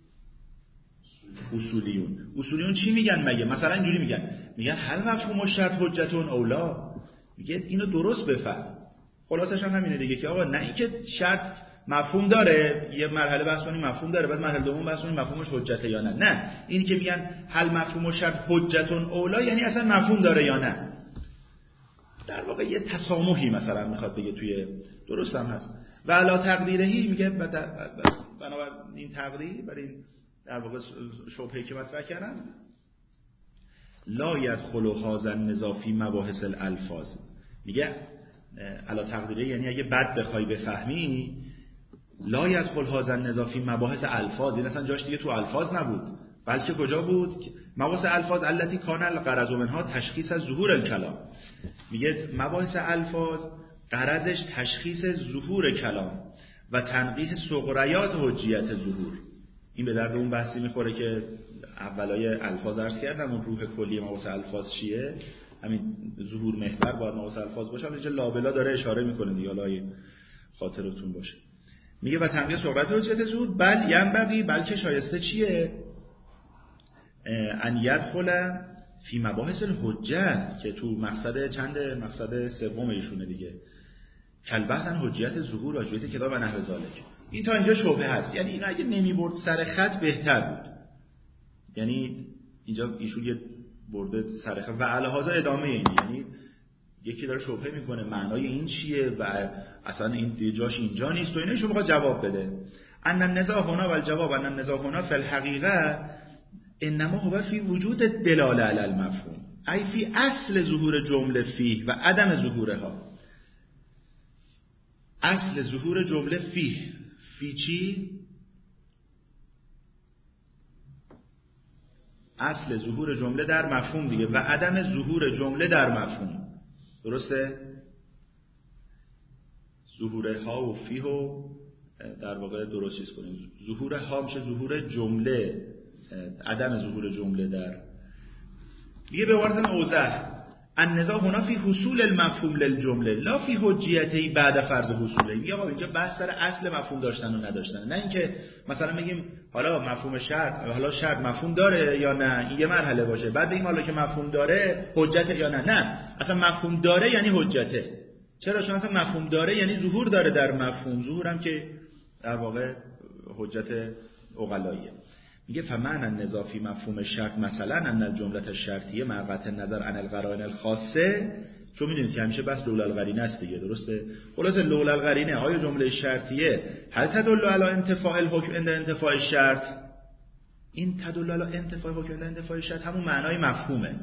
اصولیون چی میگن مگه؟ مثلا اینجوری میگن هل مفهوم الشرط حجتون اولا. میگه اینو درست بفهم. خلاصش هم همینه دیگه که آقا نه اینکه شرط مفهوم داره، یه مرحله بحث کنیم مفهوم داره، بعد مرحله دوم بحث کنیم مفهومش حجته یا نه اینی که میگن هل مفهوم الشرط حجتون اولا یعنی اصلا مفهوم داره یا نه. در واقع یه تسامحی مثلا میخواد بگه توی، درست هم هست. و علا تقدیرهی، میگه بنابر این تقدیر، برای این در واقع شبهه‌ای که مطرح کردم، لا یدخل هذا النزاع فی مباحث الالفاظ. میگه علا تقدیره یعنی اگه بد بخوای بفهمی، لا یدخل هذا النزاع فی مباحث الفاظ، این اصلا جاش دیگه تو الفاظ نبود، بلکه کجا بود؟ مباحث الفاظ التي کان الغرض منها تشخیص از ظهور الکلام. میگه مباحث الفاظ غرضش تشخیص ظهور کلام و تنقیح صغریات حجیت ظهور. این به درد اون بحثی میخوره که اولای الفاظ عرض کردم، اون روح کلی مباحث الفاظ چیه، همین ظهور محور باید مباحث الفاظ باشه. اینجا لابلا داره اشاره میکنه دیگه، حالا خاطرتون باشه. میگه و تنقیح صغریات حجیت ظهور، بل ینبغی، بلکه شایسته چیه؟ ان یدخل فی مباحث الحجه، که تو مقصد سوم ایشونه دیگه، کالبحث عن حجیت ظهور و حجیت کتاب و نحو ذالک. این تا اینجا شبهه هست، یعنی اینو اگه نمیبرد سر خط بهتر بود. یعنی اینجا ایشون یه برده سر خط و علاوه ادامه این، یعنی یکی داره شبهه میکنه معنای این چیه و اصلا این جاش اینجا نیست و اینا، ایشون میخواد جواب بده. ان النزاع هنا و الجواب ان النزاع هنا فی الحقیقه انما هو فی وجود دلاله علی المفهوم ای فی اصل ظهور جمله فیه و عدم ظهورها. اصل ظهور جمله فیه، فی چی؟ اصل ظهور جمله در مفهوم دیگه و عدم ظهور جمله در مفهوم. درسته؟ ظهور ها و فیه و در واقع درست چیز کنیم. ظهور ها میشه ظهور جمله، عدم ظهور جمله در دیگه. به عبارت اوضح النزاع هنا فی حصول المفهوم للجمله لا فی حجیته بعد فرض حصوله. میگه آقا اینجا بحث سر اصل مفهوم داشتن و نداشتن، نه اینکه مثلا بگیم حالا مفهوم شرط، حالا شرط مفهوم داره یا نه، این یه مرحله باشه، بعد بگیم حالا که مفهوم داره حجته یا نه اصلا مفهوم داره یعنی حجته. چرا؟ چون اصلا مفهوم داره یعنی ظهور داره در مفهوم، ظهورم که در واقع حجت عقلاییه. میگه فمعنى النزاع فی مفهوم شرط مثلا ان الجمله الشرطیه مع قطع النظر عن القرائن الخاصه، چون میدونید که همیشه بس لولا القرینه است دیگه، درسته؟ خلاص لولا القرینه آیا جمله شرطیه هل تدل علی انتفاء الحکم عند انتفاء الشرط؟ این تدل علی انتفاء الحکم عند انتفاء الشرط همون معنای مفهومه.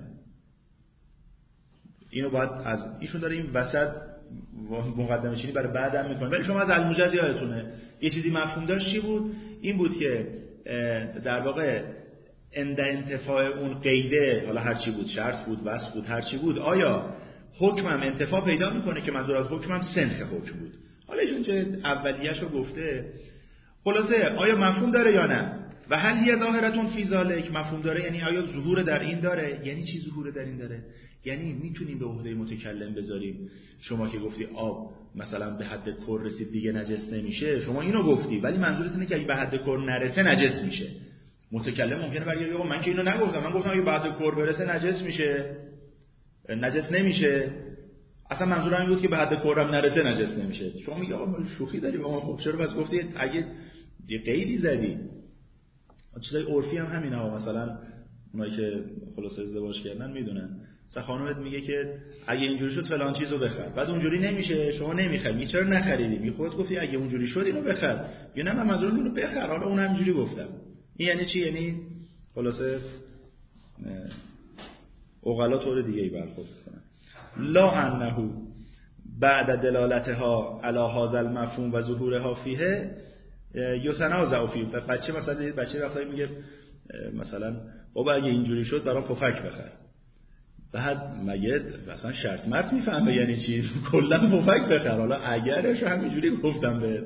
اینو باید از ایشون داره این وسط مقدمه چینی برای بعدم میکنه، ولی شما از الموجز یادتونه یه چیزی مفهوم داشت، چی بود؟ این بود که در واقع عند انتفاع اون قیده، حالا هر چی بود، شرط بود، وصف بود، هر چی بود، آیا حکمم انتفاع پیدا میکنه که منظور از حکمم سنخ حکم بود. حالا ایشون چه اولیه‌شو گفته، خلاصه آیا مفهوم داره یا نه؟ و هل هی ظاهرتون فی ذالک مفهوم داره، یعنی آیا ظهور در این داره؟ یعنی چی ظهور در این داره؟ یعنی میتونیم به عهده متکلم بذاریم شما که گفتی آب مثلا به حد کر رسید دیگه نجس نمیشه، شما اینو گفتی، ولی منظورت اینه که اگه به حد کر نرسه نجس میشه. متکلم ممکنه برگرده بگه من که اینو نگفتم، من گفتم اگه به حد کر برسه نجس میشه، نجس نمیشه. اصلا منظورم این بود که به حد کر هم نرسه نجس نمیشه. شما میگه آقا شوخی داری با ما، خب چرا پس گفتی اگه یه قیدی زدی؟ چیزای عرفی هم همینه ها. مثلا اونایی که خلاص ازدواج کردن میدونن، مثلا خانومت میگه که اگه اینجوری شد فلان چیزو بخر، بعد اونجوری نمیشه، شما نمیخری، میگه چرا نخریدی؟ میگه خودت گفتی اگه اونجوری شد اینو بخر. میگه نه من منظورم اینو بخر، حالا اون همینجوری گفتم. این یعنی چی؟ یعنی خلاصه عقلا طور دیگه ای برخورد کنن. لا انه بعد دلالتها علی هذا المفهوم و ظهورها فیه یتنازع فیه. بچه مثلا بچه وقتی میگه مثلا بابا اگه اینجوری شد برام پفک بخر، بعد مگه مثلا شرط مرد میفهمه یعنی چی؟ کلا پفک بخر، حالا اگرش همینجوری گفتم بهت.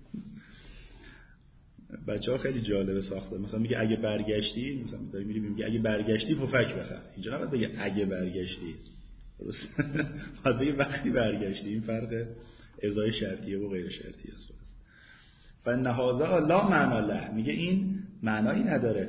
بچه‌ها خیلی جالبه ساخته، مثلا میگه اگه برگشتی، مثلا داری میری میگه اگه برگشتی پفک بخر. اینجا نباید بگه اگه برگشتی، درست؟ باید بگه وقتی برگشتی. این فرق ازای شرطیه و غیر شرطیه است. فنهازا لا معنا له، میگه این معنایی نداره.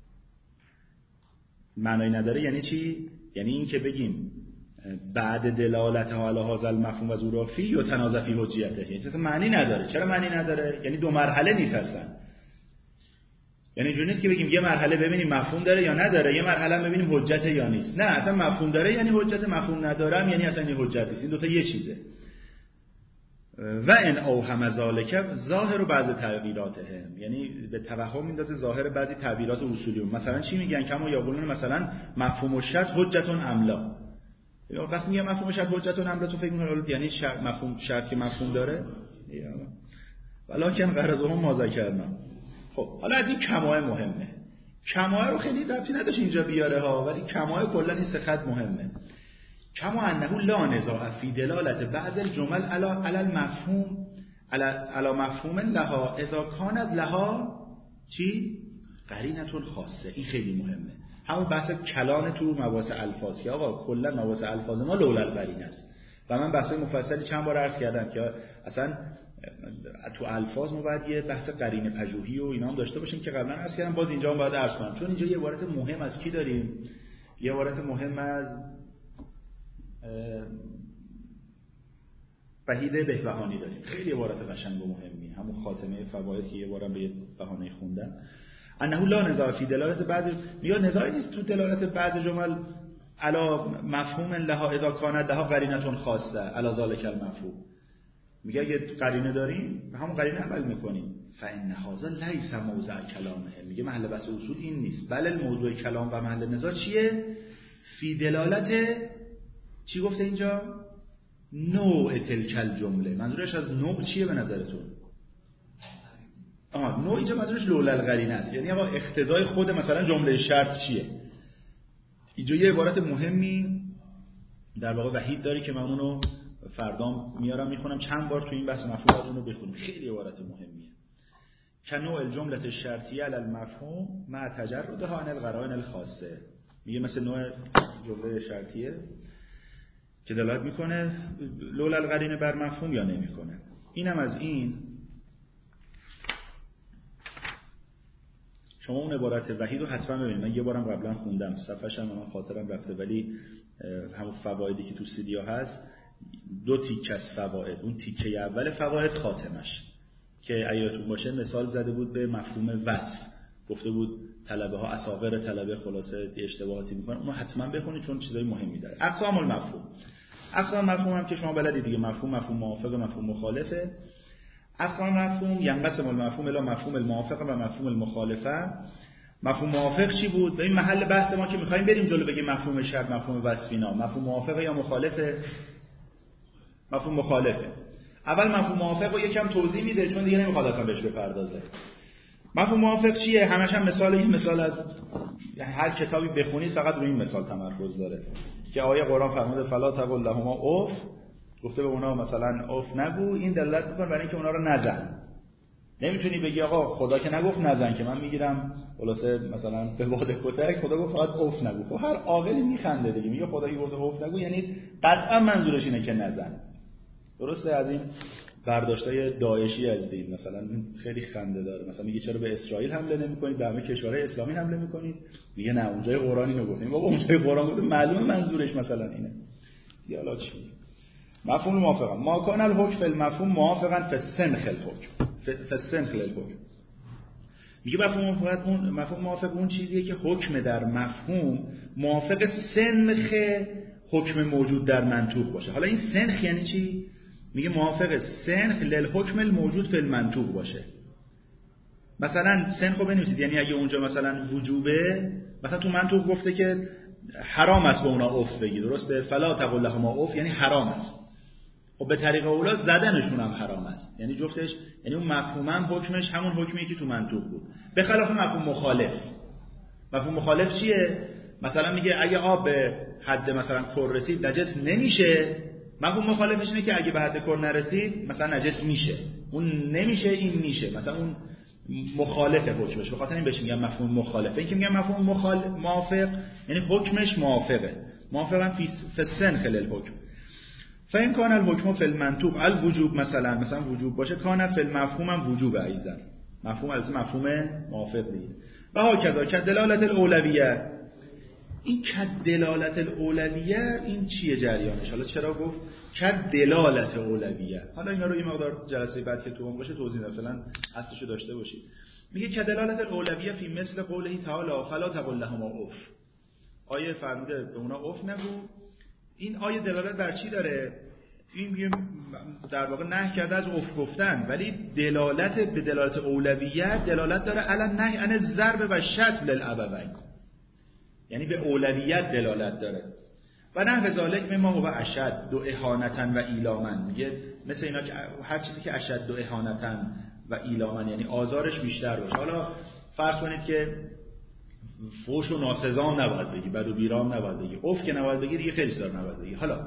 معنایی نداره یعنی چی؟ یعنی این که بگیم بعد دلالتها علی هذا المفهوم و ظهور فی یتنازع فی حجیته، یعنی اصلا معنی نداره. چرا معنی نداره؟ یعنی دو مرحله نیست اصلا. یعنی اینجوری نیست که بگیم یه مرحله ببینیم مفهوم داره یا نداره، یه مرحله ببینیم حجت یا نیست. نه، اصلا مفهوم داره یعنی حجت، مفهوم ندارم یعنی اصلا این حجت نیست. این دو تا یه چیزه. و ان اوهم ذالک ظاهر بعض تعبیراتهم، یعنی به توهم میندازه ظاهر بعضی تعبیرات اصولیون. مثلا چی میگن؟ کما یقولون مثلا مفهوم الشرط حجتون املا. وقتی میگم مفهوم شرط حجتون املا تو فکر می‌کنی یعنی مفهوم شرط که مفهوم داره؟ ولکن غرضهم ما ذکرنا. خب حالا از این کماه مهمه. کماه رو خیلی ربطی نداشت اینجا بیاره ها، ولی کماه کلا این سه خط مهمه. کما انه لا نزاع فی دلالت بعض الجمل علی المفهوم علی مفهوم لها اذا کانت لها چی؟ قرینه خاصه. این خیلی مهمه. همون بحث کلان تو مباحث الفاظ که آقا کلا مباحث الفاظ ما لولا القرینه است. و من بحث مفصلی چند بار عرض کردم که اصلا تو الفاظ ما باید یه بحث قرینه پژوهی و اینا هم داشته باشیم که قبلا عرض کردم، باز اینجا هم باید عرض کنم، چون اینجا یه عبارت مهم از کی داریم؟ یه عبارت مهم از وحید بهبهانی داریم. خیلی عبارت قشنگ و مهمی، همون خاتمه فواید که یه بارم به بهانه خوندم. انه لا نزاع فی دلالت بعض، یا نزاعی نیست تو دلالت بعض جمل علا مفهوم لها اذا کانت لها قرینه خاصه علی ذلک المفهوم. میگه اگه قرینه داریم به همون قرینه عمل میکنیم. فان هذا لیس موضع کلامه، میگه محل بحث اصول این نیست، بل الموضوع کلام و محل نزاع چیه؟ فی دلالت چی گفته اینجا؟ نوع تلک الجمله. منظورش از نوع چیه به نظرتون؟ نوع اینجا منظورش لولا القرینه است، یعنی آقا اقتضای خود مثلا جمله شرط چیه. اینجا یه عبارت مهمی در واقع وحید داری که من اونو فردا میارم میخونم، چند بار تو این بحث مفهوماتون رو بخونیم، خیلی عبارت مهمیه. که نوع الجمله الشرطیه علی المفهوم مع تجردها عن القرائن الخاصه. میگه مثل نوع جمله شرطیه که دلالت میکنه لولا القرینه بر مفهوم یا نمیکنه. اینم از این. شما اون عبارت وحید رو حتما ببینید، من یه بارم قبلا خوندم، صفحه‌ش هم من خاطرم رفته، ولی همون فوایدی که تو سیدیا هست دو تیکه از فواید. اون تیکه اول فواید خاتمش که ایاتون باشه مثال زده بود به مفهوم وصف، گفته بود طلبه ها اصاغر طلبه خلاصه اشتباهاتی میکنن، اونو حتما بخونید چون چیزای مهمی داره. اقسام المفهوم، اقسام مفهوم هم که شما بلدید دیگه، مفهوم موافق و مفهوم مخالفه. اقسام مفهوم ینقسم المفهوم الی مفهوم الموافق و مفهوم المخالفه. مفهوم موافق چی بود؟ به این محل بحث ما که می‌خوایم بریم جلو بگیم مفهوم شرط مفهوم وصفینا، مفهوم موافق یا مخالفه؟ مفهوم مخالفه. اول مفهوم موافق رو یکم توضیح میده چون دیگه نمیخواد اصلا بهش بپردازه. مفهوم موافق چیه؟ همش هم مثال از هر کتابی بخونید فقط روی این مثال تمرکز داره که آیه قرآن فرموده فلا تقل لهما اف، گفته به اونا مثلا اف نگو. این دلالت میکنه برای اینکه اونا رو نزن. نمیتونی بگی آقا خدا که نگفت نزن که من میگیرم خلاصه مثلا به باد کتک، خدا گفت فقط اف نگو. خب هر عاقلی میخنده دیگه، میگه خدا گفت اف نگو یعنی قطعا منظورش اینه که نزن. درسته؟ از این برداشتای داعشی از دین مثلا خیلی خنده داره. مثلا میگه چرا به اسرائیل حمله نمی‌کنید، به همه کشورهای اسلامی حمله می‌کنید؟ میگه نه اونجای قرآن اینو گفت. بابا اونجای قرآن گفته، معلومه منظورش مثلا اینه. حالا چی؟ مفهوم موافقا ما کان الحکم فی المفهوم موافقا فی السنخ الحکم فی السنخ الحکم. میگه مفهوم موافق اون چیزیه که حکم در مفهوم موافق سنخ حکم موجود در منطوق باشه. حالا این سنخ یعنی چی؟ میگه موافق سنخ للحکم الموجود فی المنطوق باشه. مثلا سنخ رو بنویسید، یعنی اگه اونجا مثلا وجوبه، مثلا تو منطوق گفته که حرام است به اونا اف بگی، درسته؟ فلا تقل لهما اف یعنی حرام است. خب به طریق اولا زدنشون هم حرام است، یعنی جفتش، یعنی اون مفهوما حکمش همون حکمیه که تو منطوق بود، به خلاف مفهوم مخالف. مفهوم مخالف چیه؟ مثلا میگه اگه آب به حد مثلا کر رسید نجس نمیشه. مفهوم مخالفش اینه که اگه به حد کر نرسید مثلا نجس میشه. اون نمیشه، این میشه. مثلا اون مخالف حکمش، به خاطر این بهش میگن مفهوم مخالف. این که میگن مفهوم موافق یعنی حکمش موافقه. موافقا فی السنخ للحکم. فإن کان الحکم فی المنطوق الوجوب، مثلا وجوب باشه، کان فی المفهوم هم وجوب ایضا. مفهوم از مفهوم موافق دیگه. و هکذا کدلالت الاولویه. این کدلالت الاولویه این چیه جریانش؟ حالا چرا گفت کدلالت اولویه؟ حالا اینا رو یه مقدار جلسه بعد که تو باشه توضیح بدم، فعلا اصلشو داشته باشید. میگه کدلالت الاولویه فی مثل قوله تعالی فلا تقل لهما اف. آیه فرموده به اونا اف نگو. این آیه دلالت بر چی داره؟ این میگه در واقع نهی کرده از اف گفتن، ولی دلالت به دلالت اولویت دلالت داره علی نهی عن الضرب و شتم للابوین، یعنی به اولویت دلالت داره. و نحو ذالک مما هو اشد و اهانتا و ایلاما. میگه مثل اینا که هر چیزی که اشد و اهانتا و ایلاما یعنی آزارش بیشتر باشه. حالا فرض کنید که فوش و ناسزا نباید بگی، بد و بیرام نباید بگی، اف که نباید بگی، دیگه خیلی سر نباید بگی. حالا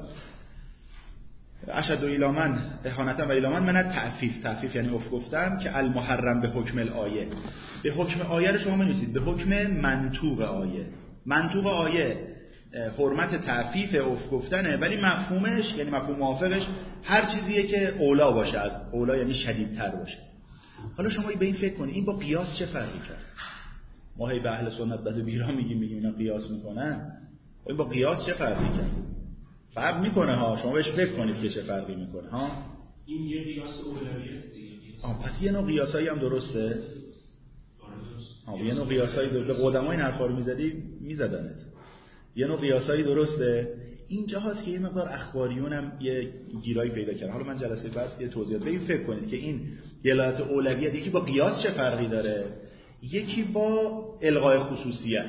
اشد و ایلاما اهانتا و ایلاما من تعفیف یعنی اف گفتن که المحرم به حکم الآیه. به حکم آیه رو شما می‌نویسید به حکم منطوق آیه. منطوق آیه حرمت تعفیف اف گفتنه، ولی مفهومش یعنی مفهوم موافقش هر چیزیه که اولا باشه، از اولا یعنی شدیدتر باشه. حالا شما به این فکر کنید این با قیاس چه فرقی کرد؟ ما هی به اهل سنت بد و بیرا میگیم اینا قیاس میکنن. این با قیاس چه فرقی کرد؟ فرق میکنه ها، شما بهش فکر کنید که چه فرقی میکنه ها. این یه قیاس اولویت دیگه. پس یه نوع قیاسایی هم درسته. یه نوع قیاسایی به قدمای این حرفا رو میزدی میزدنت. یه نوع قیاسایی درسته. اینجا هست که یه مقدار اخباریون هم یه گیرایی پیدا کردن. حالا من جلسه بعد یه توضیحات به این فکر کنید که این دلالت اولویت یکی با قیاس چه فرقی داره، یکی با الغای خصوصیت.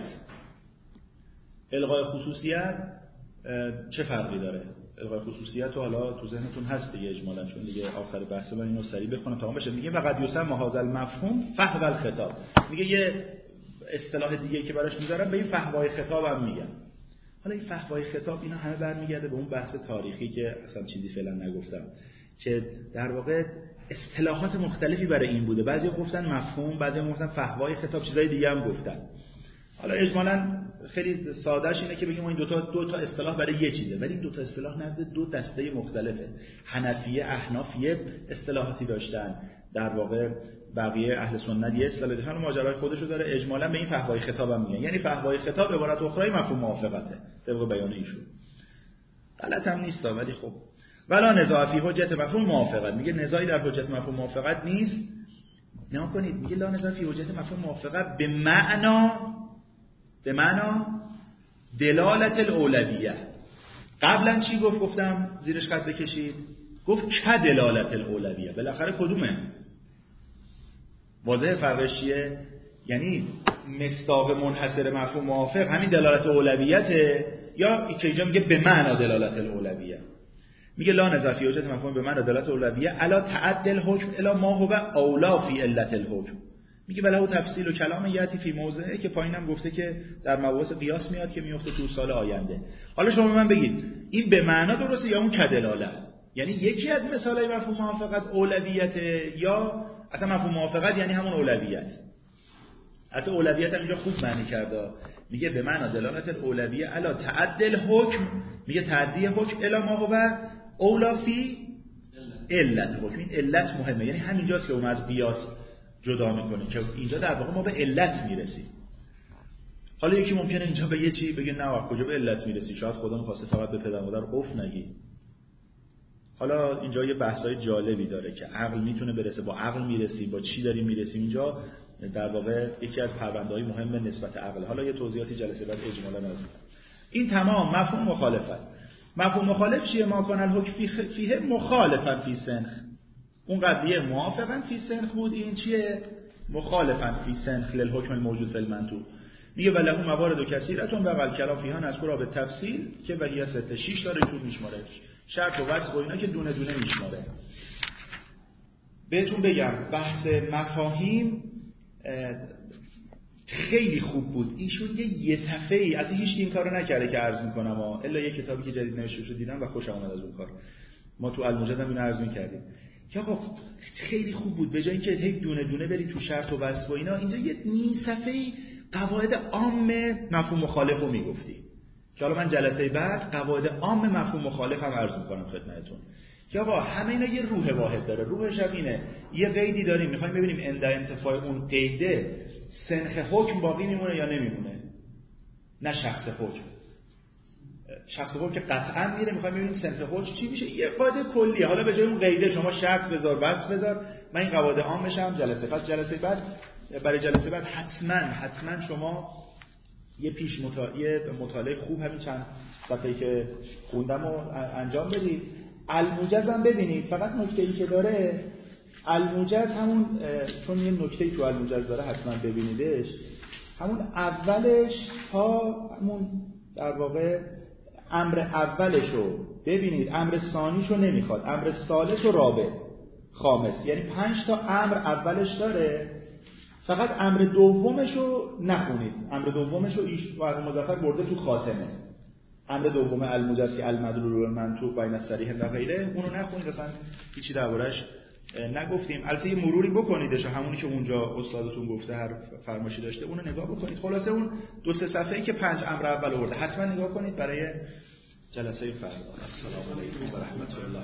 الغای خصوصیت چه فرقی داره؟ الغای خصوصیت رو حالا تو ذهنتون هست دیگه اجمالاً، چون دیگه آخر بحث من اینو سریع بخونم تمام بشه. میگه فقط یسمى هذا المفهوم فحوى الخطاب. میگه یه اصطلاح دیگه که براش میذارم به این فحوای خطاب هم میگن. حالا این فحوای خطاب اینا همه برمیگرده به اون بحث تاریخی که اصلا چیزی فعلا نگفتم، که در واقع اصطلاحات مختلفی برای این بوده. بعضی گفتن مفهوم، بعضی گفتن فحوای خطاب، چیزای دیگه هم گفتن. حالا اجمالاً خیلی سادهش اینه که بگیم این دو تا اصطلاح برای یه چیزه، ولی این دو تا اصطلاح نزد دو دسته مختلفه. حنفیه، احنافیه اصطلاحاتی داشتن، در واقع بقیه اهل سنت یه اصطلاح داشتن و ماجرای خودشو داره. اجمالاً به این فحوای خطاب هم میگن، یعنی فحوای خطاب عبارت اخرای مفهوم موافقته طبق بیان ایشون. غلط هم نیست ولی خب ولا نزاع فی حجت مفهوم موافقت. میگه نزاعی در حجت مفهوم موافقت نیست. نگاه کنید میگه لا نزاع فی حجت مفهوم موافقت به معنا دلالت الاولویه. قبلا چی گفتم زیرش خط بکشید، گفت که دلالت الاولویه. بالاخره کدومه؟ واضحه فرقش چیه؟ یعنی مصداق منحصر مفهوم موافق همین دلالت اولویته، یا که اینجا میگه به معنا دلالت الاولویه. میگه لا نزاع فی حجت مفهوم به معنا دلالت الاولویه علی تعدل حکم الی ما هو اولا فی علت الحکم. میگه بله تفصیل و کلام یاتی فی موضعه، که پایینم گفته که در مباحث قیاس میاد که میفته تو سال آینده. حالا شما من بگید این به معنا درسته یا اون کدلاله؟ یعنی یکی از مثالای مفهوم موافقت اولویته یا اصلا مفهوم موافقت یعنی همون اولویت. حتی اولویت هم اینجا خوب معنی کرده، میگه به معنی دلالت الاولویه علی تعدل حکم، میگه تعدی حکم الی ما هو اولا فی علت حکم. این علت مهمه، یعنی همینجاست که اون از قیاس جدا میکنه که اینجا در واقع ما به علت میرسیم. حالا یکی ممکنه اینجا به یه چی بگه نه کجا به علت میرسی، شاید خدا می‌خواسته فقط به پدر مادر قف نگی. حالا اینجا یه بحثای جالبی داره که عقل میتونه برسه، با عقل میرسیم، با چی داریم میرسیم. اینجا در واقع یکی از پرونده‌های مهم نسبت عقل. حالا یه توضیحاتی جلسه بعد اجمالا عرض می‌کنم. این تمام مفهوم مخالفت. مفهوم مخالف چیه؟ ما کان الحکم فیه مخالفا فی سنخ. اون قبلیه موافقا فی سنخ بود، این چیه؟ مخالفا فی سنخ للحکم الموجود فی المنطوق. میگه وله موارد و کثیرتون بغل کلام فیها نذکر به تفصیل که وهیه 6 داره چون میشماره شرط و وصف و اینا که دونه دونه میشماره. بهتون بگم بحث مفاهیم خیلی خوب بود. ایشون یه صفحه‌ای از هیچ این کارو نکرده که عرض میکنم الا یه کتابی که جدید نوشته شده دیدم و خوشم اومد از اون کار. ما تو الموجد هم اینو عرض میکردیم که آقا خیلی خوب بود به جای اینکه هی دونه دونه بری تو شرط و وصف و اینا، اینجا یه نیم صفحه‌ای قواعد عام مفهوم مخالف رو میگفتی که حالا من جلسه بعد قواعد عام مفهوم مخالف هم عرض میکنم خدمتتون که آقا همه اینا یه روح واحد داره. روحش هم اینه یه قیدی داریم میخوایم ببینیم عند انتفاع اون قیده سنخ حکم باقی میمونه یا نمیمونه، نه شخص حکم. شخص حکم که قطعا میره، میخوایم ببینیم سنخ حکم چی میشه. یه قاعده کلیه، حالا به جای اون قیده شما شرط بذار وصف بذار. من این قواعد عام بشم جلسه بعد برای جلسه بعد حتما شما یه مطالعه خوب همین چند صفحه‌ای که خوندم رو انجام بدید. الموجز هم ببینید. فقط نکته‌ای که داره الموجز همون، چون یه نکته‌ای تو الموجز داره حتما ببینیدش، همون اولش تا همون در واقع امر اولشو ببینید، امر ثانیشو نمیخواد، امر ثالث و رابع خامس، یعنی 5 تا امر اولش داره، فقط امر دومشو نخونید. امر دومشو و مظفر برده تو خاتمه. امر دوم الموجز که المدلول المنطوق بین الصریح و غیره، اونو نخونید، اصلا هیچی دربارش نگفتیم. البته یه مروری بکنیدش، همونی که اونجا استادتون گفته هر فرمایشی داشته اونو نگاه بکنید. خلاصه اون 2-3 صفحه‌ای که 5 امر اول آورده حتما نگاه کنید برای جلسه فردا. السلام علیکم و رحمت الله.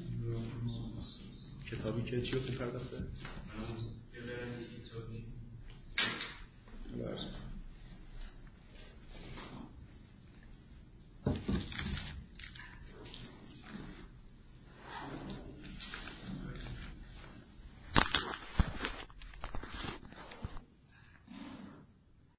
کتابی که چی رو خوب پرداخته؟